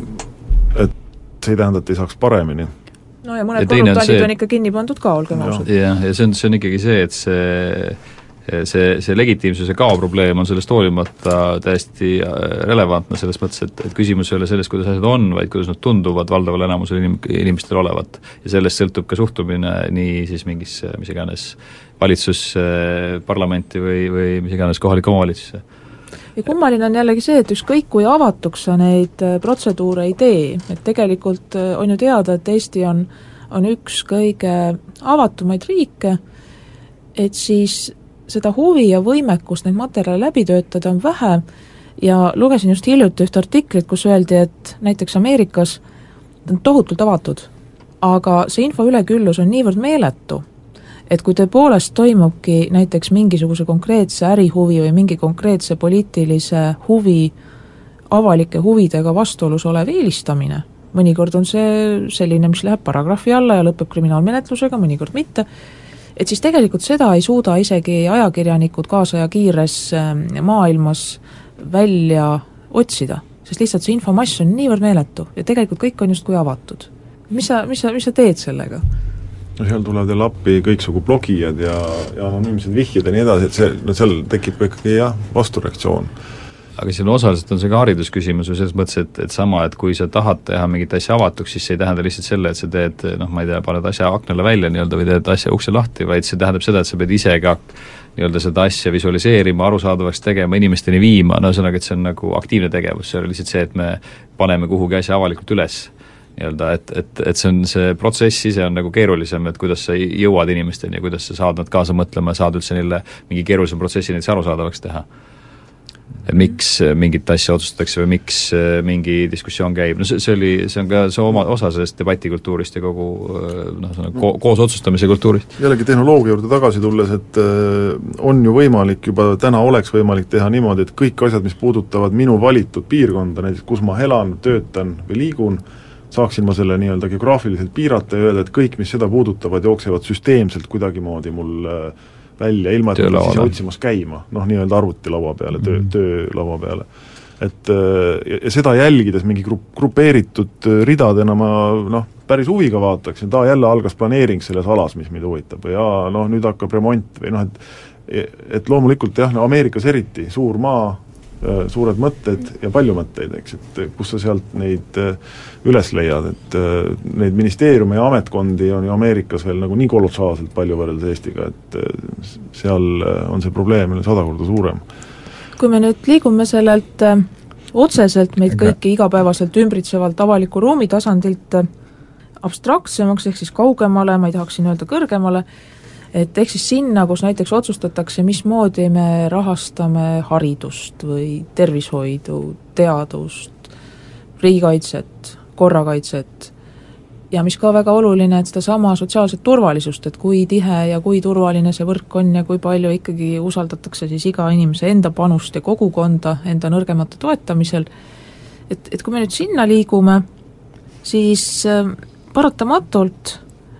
see ei tähenda, et ei saaks paremini. No ja mõned korruptandid on ikka kinni pandud ka, olgem ausad. Ja see on ikkagi see, et see legitiimsuse kao probleem on sellest hoolimata täiesti relevantne selles mõttes, et küsimus ei ole selles, kuidas asjad on, vaid kuidas nad tunduvad valdaval enamusel inimestel olevat. Ja sellest sõltub ka suhtumine nii siis mingis, mis iganes valitsus, parlamenti või mis iganes kohalik omavalitsusse. Ja kummaline on jällegi see, et ükskõik kui avatuks sa neid protseduure ei tee, et tegelikult on ju teada, et Eesti on üks kõige avatumaid riike, et siis seda huvi ja võimekust neid materjale läbi töötada on vähe ja lugesin just hiljuti üht artiklit, kus öeldi, et näiteks Ameerikas on tohutult avatud, aga see info üleküllus on niivõrd meeletu, et kui tõepoolest toimubki näiteks mingisuguse konkreetse ärihuvi või mingi konkreetse poliitilise huvi, avalike huvidega vastuolus olev eelistamine, mõnikord on see selline, mis läheb paragrahvi alla ja lõpeb kriminaalmenetlusega, mõnikord mitte, et siis tegelikult seda ei suuda isegi ajakirjanikud kaasaja kiires maailmas välja otsida, sest lihtsalt see infomass on niivõrd meeletu ja tegelikult kõik on justkui avatud. Mis sa teed sellega? No seal tulevad jälle appi kõiksugu blogijad ja anonüümsed vihjed ja nii edasi, et seal tekib ikkagi vastureaktsioon. Aga siin osaliselt on see ka haridusküsimus või selles mõttes, et sama, et kui sa tahad teha mingit asja avatuks, siis see ei tähenda lihtsalt selle, et sa teed, ma ei tea, paned asja aknale välja või teed asja ukse lahti, vaid see tähendab seda, et sa pead ise ka seda asja visualiseerima, arusaadavaks tegema, inimesteni viima, ühesõnaga, et see on nagu aktiivne tegevus, see on lihtsalt see, et me paneme kuhugi asja avalikult üles. Et see on see protsess ise on nagu keerulisem, et kuidas sa jõuad inimesteni ja kuidas sa saad nad kaasa mõtlema ja saad üldse neile mingi keerulisem protsessi näiteks arusaadavaks teha. Et miks mingit asja otsustatakse või miks mingi diskussioon käib. See on ka see oma osa sellest debatikultuurist ja kogu koos otsustamise kultuurist. Jällegi tehnoloogia juurde tagasi tulles, et on ju võimalik, juba täna oleks võimalik teha niimoodi, et kõik asjad, mis puudutavad minu valitud piirkonda, näiteks kus ma elan, töötan või liigun, saaksin ma selle nii-öelda geograafiliselt piirata ja öelda, et kõik, mis seda puudutavad, jooksevad süsteemselt kuidagimoodi mul välja, ilma et ma siis otsimas käima, nii-öelda arvutilaua peale, töölaua peale. Et ja seda jälgides mingi grupeeritud ridadena ma päris huviga vaataks, et jälle algas planeering selles alas, mis meid huvitab ja nüüd hakkab remont või et loomulikult Ameerikas eriti, suur maa, suured mõtted ja palju mõtteid, eks, et kus sa sealt neid üles leiad, et neid ministeeriume ja ametkondi on ju Ameerikas veel nagu nii kolossaalselt palju võrreldes Eestiga, et seal on see probleem 100 korda suurem. Kui me nüüd liigume sellelt otseselt meid kõiki igapäevaselt ümbritsevalt avaliku ruumi tasandilt abstraktsemaks, ehk siis kaugemale, ma ei tahaks siin öelda kõrgemale, et ehk siis sinna, kus näiteks otsustatakse, mismoodi me rahastame haridust või tervishoidu, teadust, riigikaitset, korrakaitset ja mis ka väga oluline, et seda sama sotsiaalset turvalisust, et kui tihe ja kui turvaline see võrk on ja kui palju ikkagi usaldatakse siis iga inimese enda panust ja kogukonda enda nõrgemate toetamisel, et kui me nüüd sinna liigume, siis paratamatult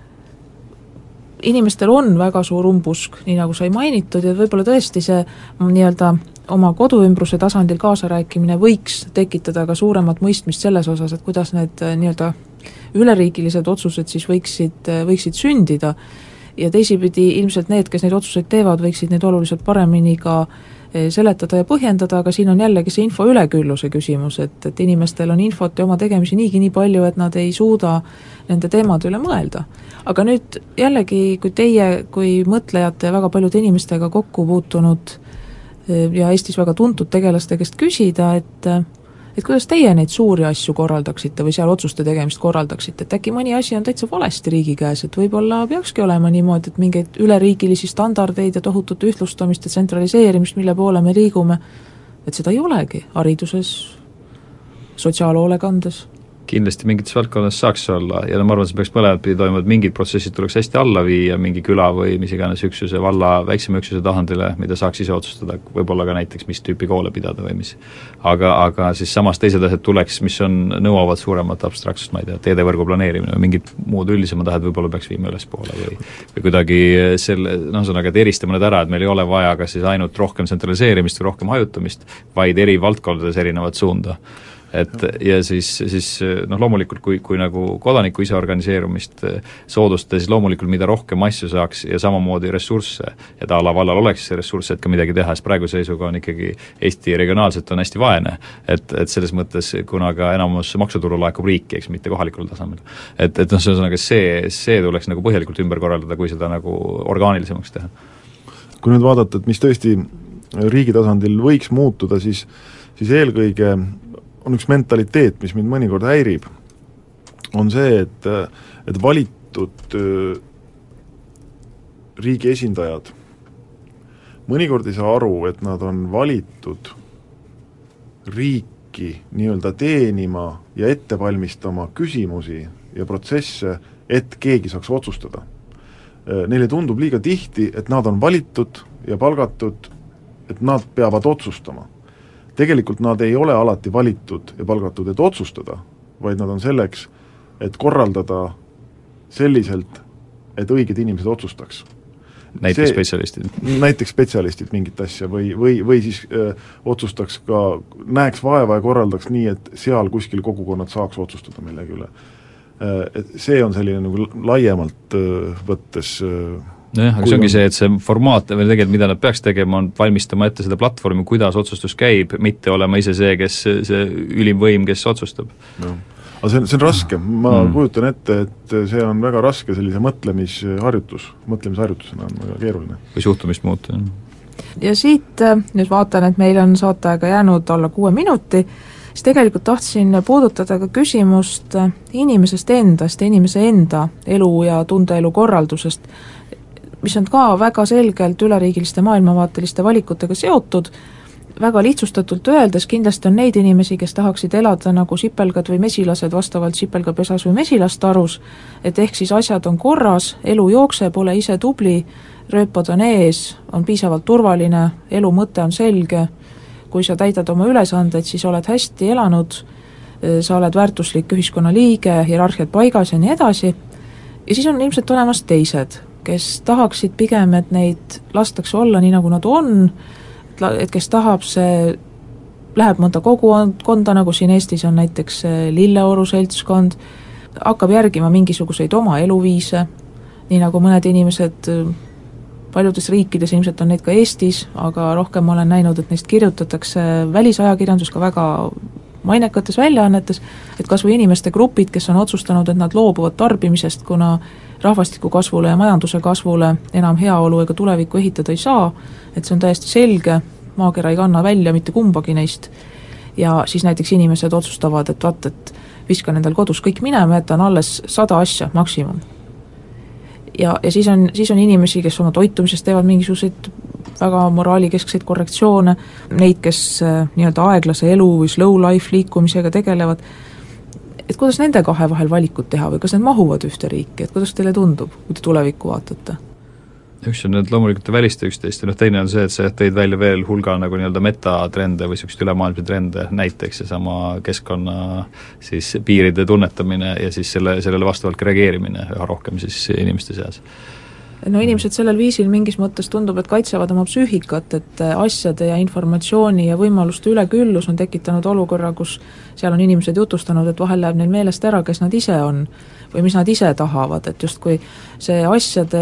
inimestel on väga suur umbusk, nii nagu sai mainitud, ja võib-olla tõesti see nii-öelda oma koduümbruse tasandil kaasarääkimine võiks tekitada ka suuremat mõistmist selles osas, et kuidas need nii-öelda üleriigilised otsused siis võiksid sündida. ja teisipidi ilmselt need, kes neid otsuseid teevad, võiksid neid oluliselt paremini ka seletada ja põhjendada, aga siin on jällegi see info ülekülluse küsimus, et inimestel on infot ja oma tegemisi niigi nii palju, et nad ei suuda nende teemade üle mõelda. Aga nüüd jällegi, kui teie kui mõtlejate väga paljude inimestega kokku puutunud ja Eestis väga tuntud tegelaste käest küsida, et kuidas teie neid suuri asju korraldaksite või seal otsuste tegemist korraldaksite, et äkki mõni asi on täitsa valesti riigi käes, et võib-olla peakski olema niimoodi, et mingeid üleriigilisi standardeid ja tohutut ühtlustamist ja tsentraliseerimist, mille poole me liigume, et seda ei olegi hariduses, sotsiaalhoolekandes. Kindlasti mingites valdkonnas saaks olla ja ma arvan, et see peaks mõlemad pidi toimuma, et mingid protsessid tuleks hästi alla viia, mingi küla või mis iganes üksuse, valla, väiksema üksuse tahandile, mida saaks ise otsustada, võib-olla ka näiteks, mis tüüpi koole pidada või mis. Aga siis samas teised asjad tuleks, mis nõuavad suuremat abstraktsust, ma ei tea, teedevõrgu planeerimine või mingid muud üldisemad asjad võib-olla peaks viima ülespoole või kuidagi selle, et eristame need ära, et meil ei ole vaja kas siis ainult rohkem tsentraliseerimist või rohkem hajutamist, vaid eri valdkondades erinevat suunda. Ja siis loomulikult, kui nagu kodaniku ise organiseerumist soodustada, siis loomulikult mida rohkem asju saaks ja samamoodi ressursse, et vallal oleks see ressurss, et ka midagi teha, sest praegu seisuga on ikkagi Eesti regionaalselt on hästi vaene, et selles mõttes, kuna ka enamus maksutulu laekub riiki, eks mitte kohalikul tasemel. See tuleks nagu põhjalikult ümber korraldada, kui seda nagu orgaanilisemaks teha. Kui nüüd vaadata, et mis tõesti riigi tasandil võiks muutuda, siis eelkõige on üks mentaliteet, mis mind mõnikord häirib, on see, et valitud riigi esindajad mõnikord ei saa aru, et nad on valitud riiki nii-öelda teenima ja ette valmistama küsimusi ja protsesse, et keegi saaks otsustada. Neile tundub liiga tihti, et nad on valitud ja palgatud, et nad peavad otsustama. Tegelikult nad ei ole alati valitud ja palgatud, et otsustada, vaid nad on selleks, et korraldada selliselt, et õiged inimesed otsustaks. Näiteks spetsialistid. Näiteks spetsialistid mingit asja või siis otsustaks ka, näeks vaeva ja korraldaks nii, et seal kuskil kogukonnad saaks otsustada millegi üle. Et see on selline nagu laiemalt võttes aga see ongi see, et see formaat või tegelikult mida nad peaks tegema, on valmistama ette seda platvormi, kuidas otsustus käib, mitte olema ise see, kes see ülim võim, kes otsustab. No. Aga see on raske, ma kujutan ette, et see on väga raske sellise mõtlemisharjutusena on väga keeruline. Või suhtumist muuta. Ja siit nüüd vaatan, et meil on saateaega jäänud alla 6 minuti, siis tegelikult tahtsin puudutada ka küsimust inimesest endast ja inimese enda elu ja tundeelu korraldusest, mis on ka väga selgelt üleriigiliste maailmavaateliste valikutega seotud. Väga lihtsustatult öeldes kindlasti on neid inimesi, kes tahaksid elada nagu sipelgad või mesilased vastavalt sipelgapesas või mesilastarus, et ehk siis asjad on korras, elu jookseb, ole ise tubli, rööpad on ees, on piisavalt turvaline, elu mõte on selge, kui sa täidad oma ülesanded, siis oled hästi elanud, sa oled väärtuslik ühiskonna liige, hierarhiad paigas ja nii edasi, ja siis on ilmselt olemas teised, kes tahaksid pigem, et neid lastakse olla nii, nagu nad on, et kes tahab, see läheb mõnda kogukonda, nagu siin Eestis on näiteks Lilleoru seltskond, hakkab järgima mingisuguseid oma eluviise, nii nagu mõned inimesed paljudes riikides, ilmselt on neid ka Eestis, aga rohkem olen näinud, et neist kirjutatakse välisajakirjandus ka väga mainekates väljaannetes, et kas või inimeste grupid, kes on otsustanud, et nad loobuvad tarbimisest, kuna rahvastiku kasvule ja majanduse kasvule enam heaolu ega tulevikku ehitada ei saa, et see on täiesti selge, maakera ei kanna välja mitte kumbagi neist, ja siis näiteks inimesed otsustavad, et vaat, et viskan endal kodus kõik minema, jätan alles 100 asja maksimum. Ja siis on inimesi, kes oma toitumisest teevad mingisuguseid väga moraalikeskseid korrektsioone, neid, kes nii-öelda aeglase elu või slow life liikumisega tegelevad, et kuidas nende kahe vahel valikut teha või kas need mahuvad ühte riiki, et kuidas teile tundub, kui te tulevikku vaatate? Üks on need loomulikult väliste üksteist ja teine on see, et sa tõid välja veel hulga nagu nii-öelda metatrende või sellised ülemaailmseid trende, näiteks seesama keskkonna siis piiride tunnetamine ja siis sellele vastavalt reageerimine üha rohkem siis inimeste seas. no inimesed sellel viisil mingis mõttes tundub, et kaitsevad oma psüühikat, et asjade ja informatsiooni ja võimaluste üleküllus on tekitanud olukorra, kus seal on inimesed jutustanud, et vahel läheb neil meelest ära, kes nad ise on või mis nad ise tahavad, et justkui see asjade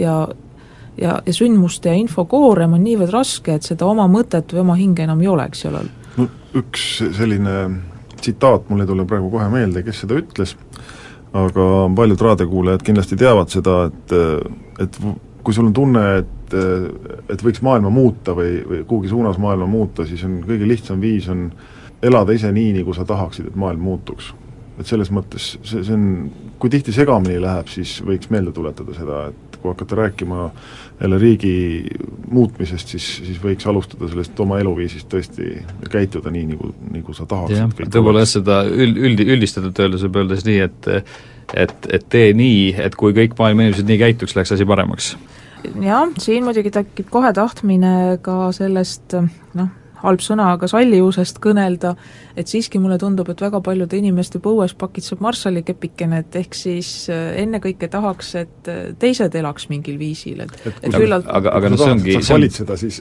ja sündmuste ja infokoorem on niivõrd raske, et seda oma mõtet või oma hinge enam ei oleks seal all. No üks selline tsitaat mulle ei tule praegu kohe meelde, kes seda ütles, aga paljud raadiokuulajad kindlasti teavad seda, et kui sul on tunne, et võiks maailma muuta või kuhugi suunas maailma muuta, siis on kõige lihtsam viis on elada ise nii, nagu sa tahaksid, et maailm muutuks. Et selles mõttes see on, kui tihti segamini läheb, siis võiks meelde tuletada seda, et kui hakata rääkima jälle riigi muutmisest, siis võiks alustada sellest oma eluviisist tõesti käituda nii, nagu sa tahaksid. Tõepoolest seda üldistatud öeldes võib öeldes nii, et tee nii, et kui kõik maailma inimesed nii käituks, läheks asi paremaks. Jah, siin muidugi tekib kohe tahtmine ka sellest, halb sõna, aga sallivusest kõnelda, et siiski mulle tundub, et väga paljude inimeste põues pakitseb marssalikepikene, et ehk siis ennekõike tahaks, et teised elaks mingil viisil, et küllalt aga no see ongi saaks valitseda siis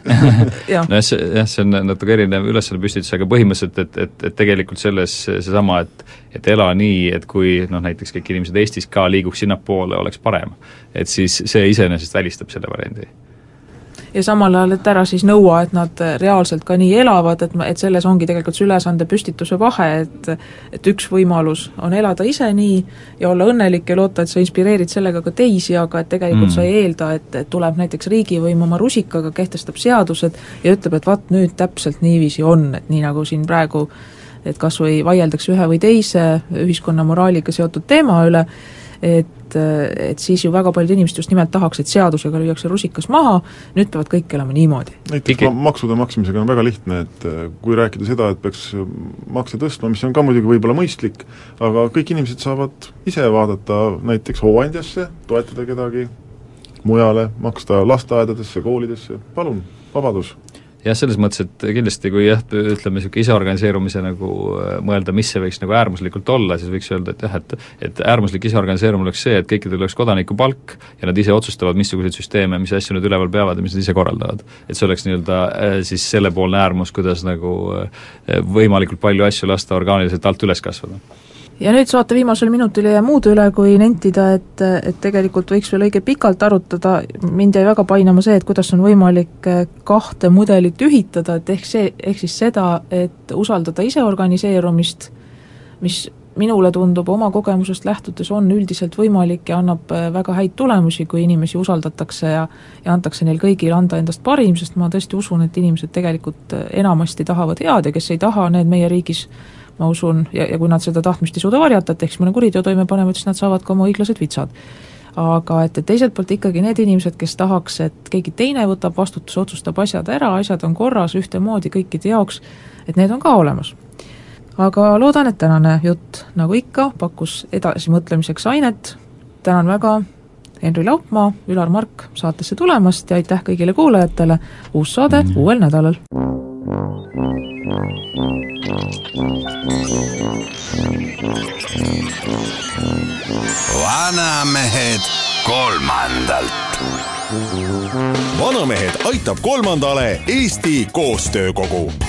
see on natuke erinev ülesanne püstitus, aga põhimõtteliselt, et tegelikult selles seesama, et ela nii, et kui näiteks kõik inimesed Eestis ka liiguks sinnapoole, oleks parem, et siis see iseenesest välistab selle variandi. Ja samal ajal, et ära siis nõua, et nad reaalselt ka nii elavad, et selles ongi tegelikult see ülesande püstituse vahe, et üks võimalus on elada ise nii ja olla õnnelik ja loota, et sa inspireerid sellega ka teisi, aga et tegelikult sa ei eelda, et tuleb näiteks riigivõim oma rusikaga, kehtestab seadused ja ütleb, et vaat nüüd täpselt niiviisi on, et nii nagu siin praegu, et kas või vaieldakse ühe või teise ühiskonna moraaliga seotud teema üle, et siis ju väga paljud inimesed just nimelt tahaks, et seadusega lüüakse rusikas maha, nüüd peavad kõik elama niimoodi. Näiteks maksude maksmisega on väga lihtne, et kui rääkida seda, et peaks makse tõstma, mis on ka muidugi võib-olla mõistlik, aga kõik inimesed saavad ise vaadata näiteks hooandjasse, toetada kedagi mujale, maksta lasteaedadesse, koolidesse, palun, vabadus. Jah, selles mõttes, et kindlasti kui ütleme niisugune iseorganiseerumise nagu mõelda, mis see võiks nagu äärmuslikult olla, siis võiks öelda, et jah, et äärmuslik iseorganiseerumine oleks see, et kõikidel oleks kodanikupalk ja nad ise otsustavad, missuguseid süsteeme, mis asju nad üleval peavad ja mis nad ise korraldavad. Et see oleks nii-öelda siis sellepoolne äärmus, kuidas nagu võimalikult palju asju lasta orgaaniliselt alt üles kasvada. Ja nüüd saate viimasel minutil ja muud üle, kui nentida, et tegelikult võiks veel õige pikalt arutada, mind jäi väga painama see, et kuidas on võimalik kahte mudelit ühitada, et ehk siis seda, et usaldada ise organiseerumist, mis minule tundub oma kogemusest lähtudes on üldiselt võimalik ja annab väga häid tulemusi, kui inimesi usaldatakse ja antakse neil kõigil anda endast parim, sest ma tõesti usun, et inimesed tegelikult enamasti tahavad head ja kes ei taha, need meie riigis ma usun, ja kui nad seda tahtmist ei suuda varjata, et eks mõne kuriteo toime panevad, siis nad saavad ka oma õiglased vitsad. Aga et teiselt poolt ikkagi need inimesed, kes tahaks, et keegi teine võtab vastutuse, otsustab asjad ära, asjad on korras ühtemoodi kõikide jaoks, et need on ka olemas. Aga loodan, et tänane jutt, nagu ikka, pakkus edasi mõtlemiseks ainet. Tänan väga Henri Laupmaa, Ülar Mark saatesse tulemast ja aitäh kõigile kuulajatele. Uus saade uuel nädalal. Vanamehed kolmandalt. Vanamehed aitab kolmandale Eesti Koostöökogu.